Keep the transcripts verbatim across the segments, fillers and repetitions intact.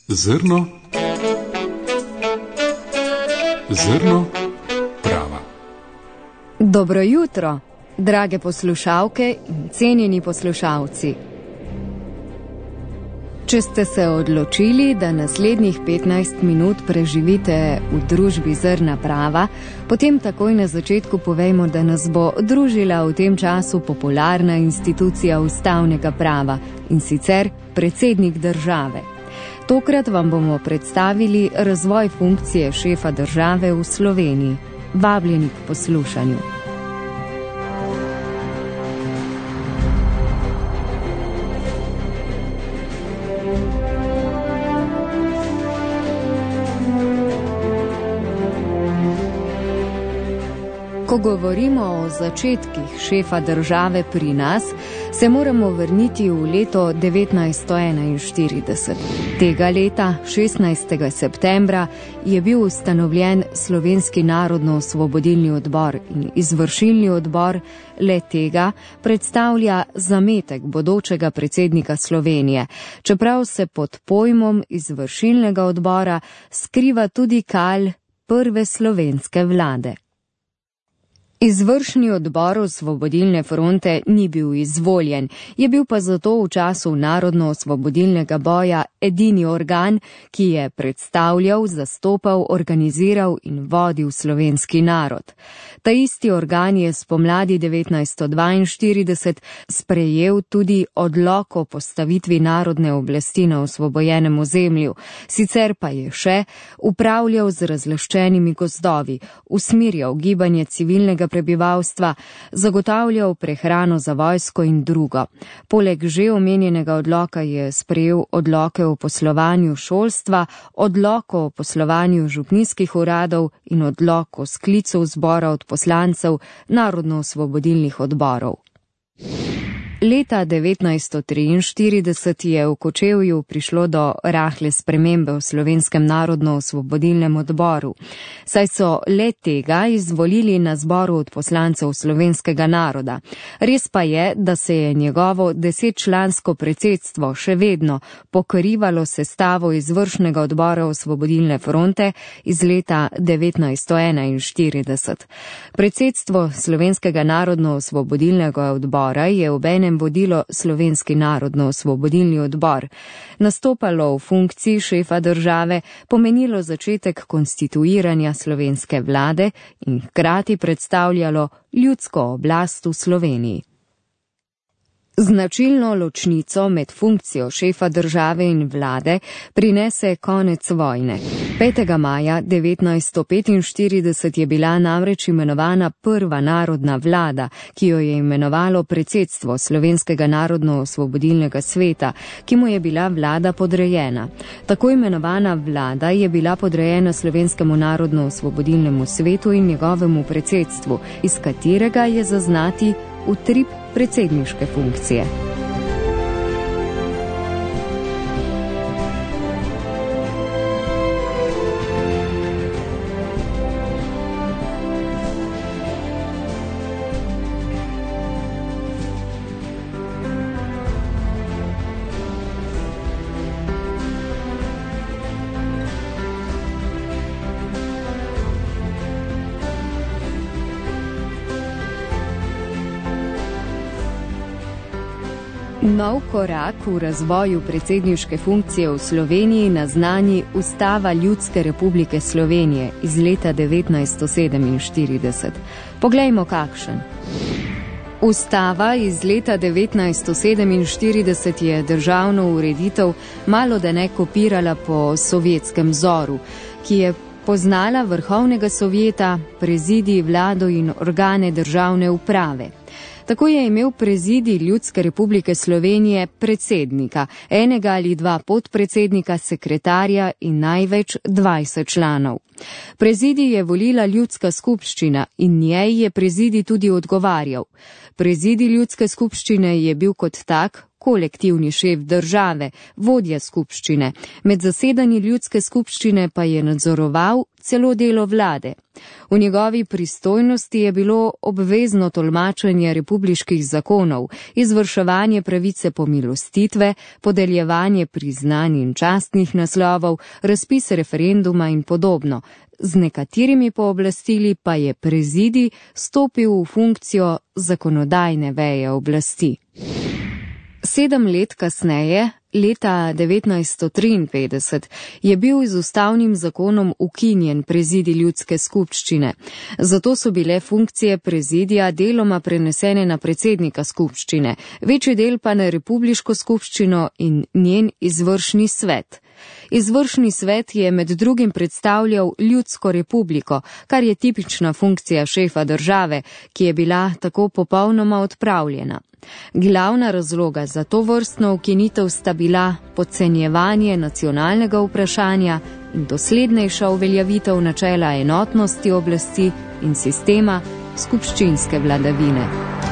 Zrno, zrno prava. Dobro jutro, drage poslušalke in cenjeni poslušalci. Če ste se odločili, da naslednjih petnajst minut preživite v družbi Zrna prava, potem takoj na začetku povejmo, da nas bo družila v tem času popularna institucija ustavnega prava, in sicer predsednik države. Tokrat vam bomo predstavili razvoj funkcije šefa države v Sloveniji. Vabljeni k poslušanju. Ko govorimo o začetkih šefa države pri nas, se moramo vrniti v leto devetnajststo enainštirideset. Tega leta, šestnajstega septembra, je bil ustanovljen Slovenski narodno-osvobodilni odbor in izvršilni odbor le tega predstavlja zametek bodočega predsednika Slovenije, čeprav se pod pojmom izvršilnega odbora skriva tudi kalj prve slovenske vlade. Izvršni odbor Osvobodilne fronte ni bil izvoljen, je bil pa zato v času narodno-osvobodilnega boja edini organ, ki je predstavljal, zastopal, organiziral in vodil slovenski narod. Ta isti organ je spomladi devetnajststo dvainštirideset sprejel tudi odlok o postavitvi narodne oblasti na osvobojenem ozemlju, sicer pa je še upravljal z razlaščenimi gozdovi, usmerjal gibanje civilnega prebivalstva, zagotavljal prehrano za vojsko in drugo. Poleg že omenjenega odloka je sprejel odloke o poslovanju šolstva, odlok o poslovanju župnijskih uradov in odlok o sklicu zbora od poslancev narodno-osvobodilnih odborov. Leta devetnajststo triinštirideset je v Kočevju prišlo do rahle spremembe v Slovenskem narodno-osvobodilnem odboru, saj so le tega izvolili na zboru od poslancev slovenskega naroda. Res pa je, da se je njegovo desetčlansko predsedstvo še vedno pokrivalo sestavo izvršnega odbora Osvobodilne fronte iz leta devetnajststo enainštirideset. Predsedstvo Slovenskega narodno-osvobodilnega odbora je obenem vodilo Slovenski narodno-osvobodilni odbor. Nastopalo v funkciji šefa države pomenilo začetek konstituiranja slovenske vlade in hkrati predstavljalo ljudsko oblast v Sloveniji. Značilno ločnico med funkcijo šefa države in vlade prinese konec vojne. petega maja devetnajststo petinštirideset je bila namreč imenovana prva narodna vlada, ki jo je imenovalo predsedstvo Slovenskega narodno-osvobodilnega sveta, ki mu je bila vlada podrejena. Tako imenovana vlada je bila podrejena Slovenskemu narodno-osvobodilnemu svetu in njegovemu predsedstvu, iz katerega je zaznati utrip predsedniške funkcije. Nov korak v razvoju predsedniške funkcije v Sloveniji naznani Ustava Ljudske republike Slovenije iz leta devetnajststo sedeminštirideset. Poglejmo kakšen. Ustava iz leta devetnajststo sedeminštirideset je državno ureditev malo da ne kopirala po sovjetskem vzoru, ki je poznala vrhovnega sovjeta, prezidij, vlado in organe državne uprave. Tako je imel prezidij Ljudske republike Slovenije predsednika, enega ali dva podpredsednika, sekretarja in največ dvajset članov. Prezidij je volila ljudska skupščina in njej je prezidij tudi odgovarjal. Prezidij ljudske skupščine je bil kot tak kolektivni šef države, vodja skupščine. Med zasedanji ljudske skupščine pa je nadzoroval celo delo vlade. V njegovi pristojnosti je bilo obvezno tolmačenje republiških zakonov, izvrševanje pravice pomilostitve, podeljevanje priznanj in častnih naslovov, razpis referenduma in podobno. Z nekaterimi pooblastili pa je prezidij stopil v funkcijo zakonodajne veje oblasti. Sedem let kasneje, leta devetnajststo triinpetdeset, je bil z ustavnim zakonom ukinjen prezidij ljudske skupščine. Zato so bile funkcije prezidija deloma prenesene na predsednika skupščine, večji del pa na republiško skupščino in njen izvršni svet. Izvršni svet je med drugim predstavljal ljudsko republiko, kar je tipična funkcija šefa države, ki je bila tako popolnoma odpravljena. Glavna razloga za to vrstno ukinitev sta bila podcenjevanje nacionalnega vprašanja in doslednejša uveljavitev načela enotnosti oblasti in sistema skupščinske vladavine.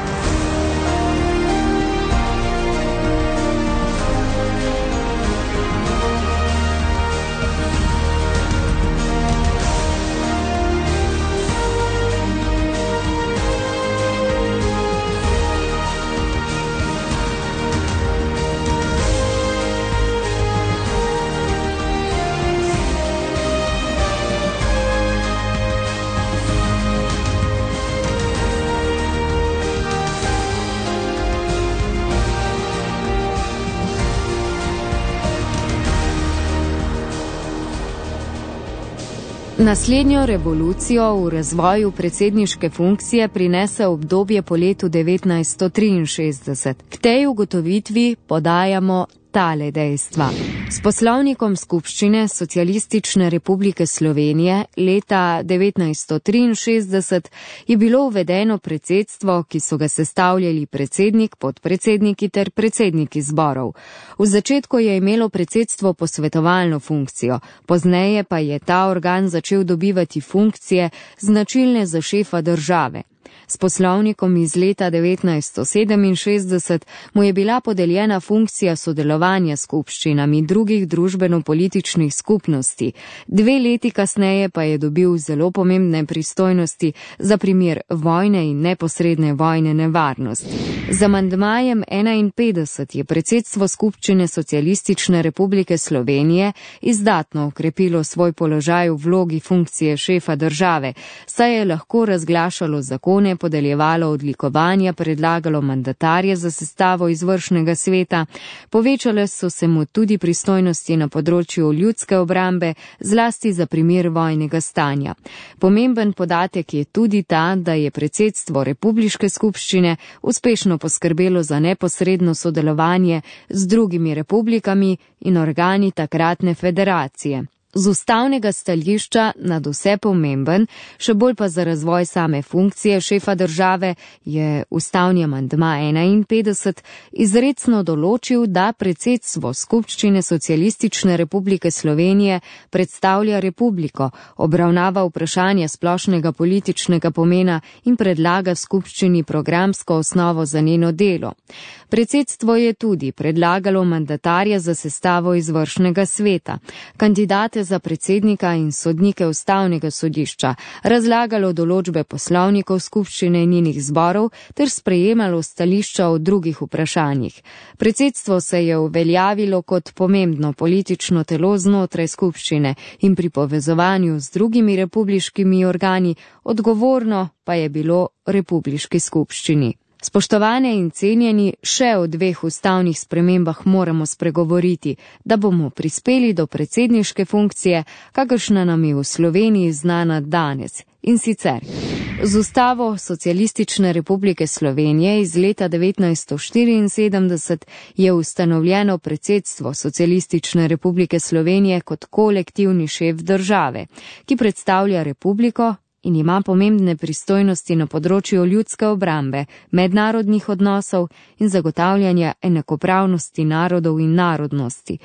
Naslednjo revolucijo v razvoju predsedniške funkcije prinese obdobje po letu devetnajststo triinšestdeset. K tej ugotovitvi podajamo tale dejstva. S poslovnikom skupščine Socialistične republike Slovenije leta devetnajststo triinšestdeset je bilo uvedeno predsedstvo, ki so ga sestavljali predsednik, podpredsedniki ter predsedniki zborov. V začetku je imelo predsedstvo posvetovalno funkcijo, pozneje pa je ta organ začel dobivati funkcije značilne za šefa države. S poslovnikom iz leta devetnajststo sedeminšestdeset mu je bila podeljena funkcija sodelovanja s skupščinami drugih družbeno-političnih skupnosti. Dve leti kasneje pa je dobil zelo pomembne pristojnosti za primer vojne in neposredne vojne nevarnosti. Z amandmajem enainpetdeset je predsedstvo skupščine Socialistične republike Slovenije izdatno okrepilo svoj položaj v vlogi funkcije šefa države, saj je lahko razglašalo zakone, podeljevalo odlikovanja, predlagalo mandatarje za sestavo izvršnega sveta, povečale so se mu tudi pristojnosti na področju ljudske obrambe, zlasti za primer vojnega stanja. Pomemben podatek je tudi ta, da je predsedstvo republiške skupščine uspešno poskrbelo za neposredno sodelovanje z drugimi republikami in organi takratne federacije. Z ustavnega stališča nadvse pomemben, še bolj pa za razvoj same funkcije šefa države, je ustavni amandma enainpetdeset izrecno določil, da predsedstvo skupščine Socialistične republike Slovenije predstavlja republiko, obravnava vprašanja splošnega političnega pomena in predlaga skupščini programsko osnovo za njeno delo. Predsedstvo je tudi predlagalo mandatarja za sestavo izvršnega sveta, kandidate za predsednika in sodnike ustavnega sodišča, razlagalo določbe poslovnikov skupščine in njenih zborov ter sprejemalo stališča o drugih vprašanjih. Predsedstvo se je uveljavilo kot pomembno politično telo znotraj skupščine in pri povezovanju z drugimi republiškimi organi odgovorno pa je bilo republiški skupščini. Spoštovane in cenjeni, še o dveh ustavnih spremembah moramo spregovoriti, da bomo prispeli do predsedniške funkcije, kakršna nam je v Sloveniji znana danes. In sicer, z ustavo Socialistične republike Slovenije iz leta devetnajststo štiriinsedemdeset je ustanovljeno predsedstvo Socialistične republike Slovenije kot kolektivni šef države, ki predstavlja republiko in ima pomembne pristojnosti na področju ljudske obrambe, mednarodnih odnosov in zagotavljanja enakopravnosti narodov in narodnosti.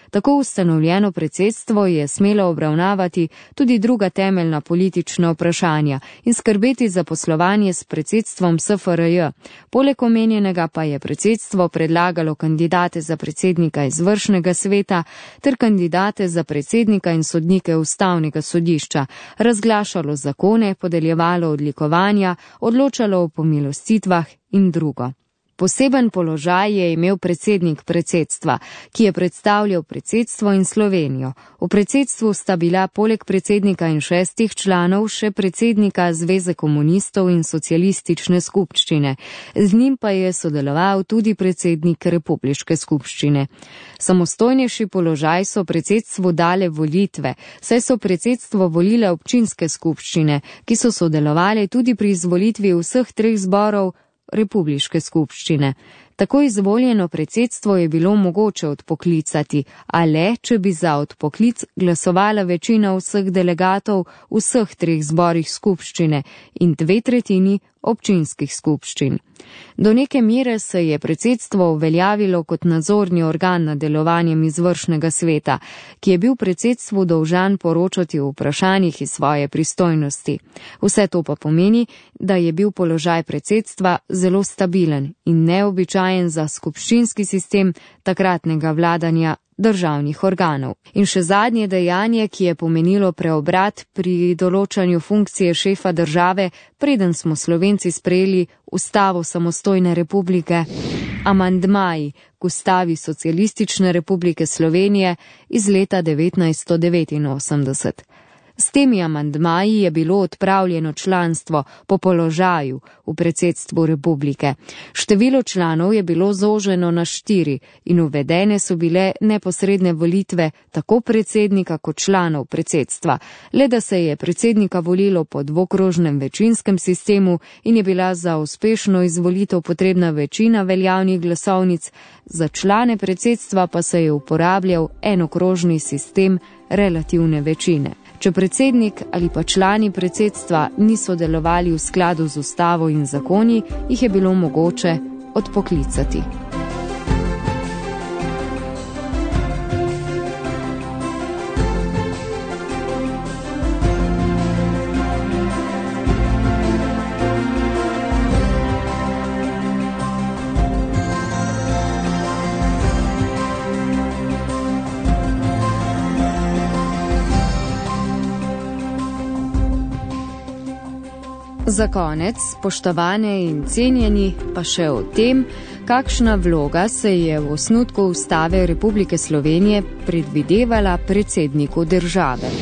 Tako ustanovljeno predsedstvo je smelo obravnavati tudi druga temeljna politična vprašanja in skrbeti za poslovanje s predsedstvom S F R J. Poleg omenjenega pa je predsedstvo predlagalo kandidate za predsednika izvršnega sveta ter kandidate za predsednika in sodnike ustavnega sodišča, razglašalo zakone, podeljevalo odlikovanja, odločalo o pomilostitvah in drugo. Poseben položaj je imel predsednik predsedstva, ki je predstavljal predsedstvo in Slovenijo. V predsedstvu sta bila poleg predsednika in šestih članov še predsednika Zveze komunistov in socialistične skupščine. Z njim pa je sodeloval tudi predsednik republiške skupščine. Samostojnejši položaj so predsedstvu dale volitve, saj so predsedstvo volile občinske skupščine, ki so sodelovali tudi pri izvolitvi vseh treh zborov republiške skupščine. Tako izvoljeno predsedstvo je bilo mogoče odpoklicati, a le, če bi za odpoklic glasovala večina vseh delegatov vseh treh zborih skupščine in dve tretjini občinskih skupščin. Do neke mere se je predsedstvo uveljavilo kot nadzorni organ nad delovanjem izvršnega sveta, ki je bil predsedstvu dolžan poročati o vprašanjih iz svoje pristojnosti. Vse to pa pomeni, da je bil položaj predsedstva zelo stabilen in neobičajen za skupščinski sistem takratnega vladanja državnih organov. In še zadnje dejanje, ki je pomenilo preobrat pri določanju funkcije šefa države, preden smo Slovenci sprejeli Ustavo samostojne republike, amandmaji k Ustavi Socialistične republike Slovenije iz leta devetnajststo devetinosemdeset. S temi amandmaji je bilo odpravljeno članstvo po položaju v predsedstvu republike. Število članov je bilo zoženo na štiri in uvedene so bile neposredne volitve tako predsednika kot članov predsedstva, le da se je predsednika volilo po dvokrožnem večinskem sistemu in je bila za uspešno izvolitev potrebna večina veljavnih glasovnic, za člane predsedstva pa se je uporabljal enokrožni sistem relativne večine. Če predsednik ali pa člani predsedstva niso delovali v skladu z ustavo in zakoni, jih je bilo mogoče odpoklicati. Za konec, spoštovane in cenjeni, pa še o tem, kakšna vloga se je v osnutku Ustave Republike Slovenije predvidevala predsedniku države.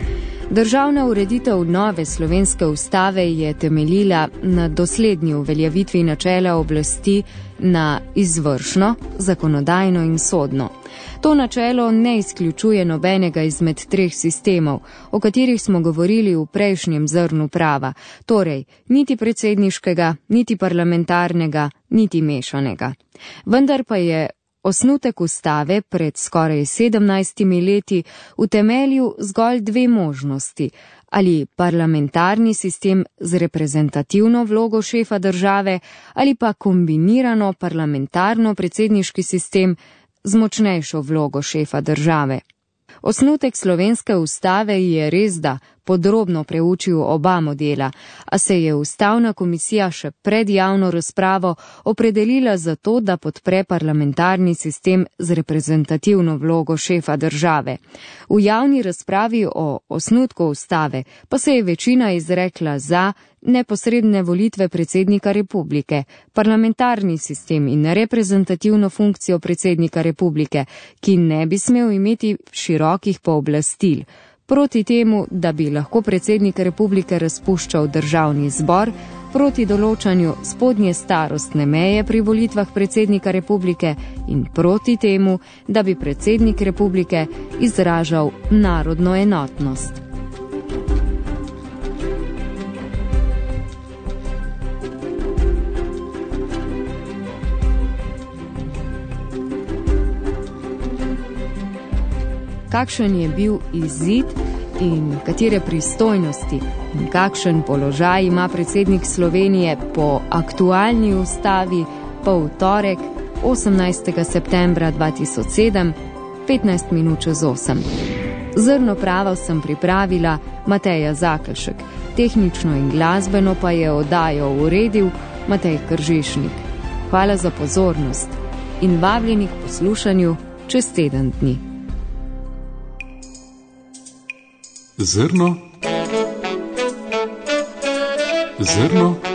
Državna ureditev nove slovenske ustave je temeljila na doslednji uveljavitvi načela oblasti na izvršno, zakonodajno in sodno. To načelo ne izključuje nobenega izmed treh sistemov, o katerih smo govorili v prejšnjem zrnu prava, torej niti predsedniškega, niti parlamentarnega, niti mešanega. Vendar pa je osnutek ustave pred skoraj sedemnajstimi leti utemeljil zgolj dve možnosti, ali parlamentarni sistem z reprezentativno vlogo šefa države ali pa kombinirano parlamentarno-predsedniški sistem z močnejšo vlogo šefa države. Osnutek slovenske ustave je res da podrobno preučil oba modela, a se je ustavna komisija še pred javno razpravo opredelila za to, da podpre parlamentarni sistem z reprezentativno vlogo šefa države. V javni razpravi o osnutku ustave pa se je večina izrekla za neposredne volitve predsednika republike, parlamentarni sistem in reprezentativno funkcijo predsednika republike, ki ne bi smel imeti širokih pooblastil. Proti temu, da bi lahko predsednik republike razpuščal državni zbor, proti določanju spodnje starostne meje pri volitvah predsednika republike in proti temu, da bi predsednik republike izražal narodno enotnost. Kakšen je bil izid in katere pristojnosti in kakšen položaj ima predsednik Slovenije po aktualni ustavi, pa v torek, osemnajstega septembra dva tisoč sedem, petnajst minut čez osem. Zrno prava sem pripravila Mateja Zakelšek, tehnično in glasbeno pa je oddajo uredil Matej Kržišnik. Hvala za pozornost in vabljeni k poslušanju čez teden dni. Zrno. Zrno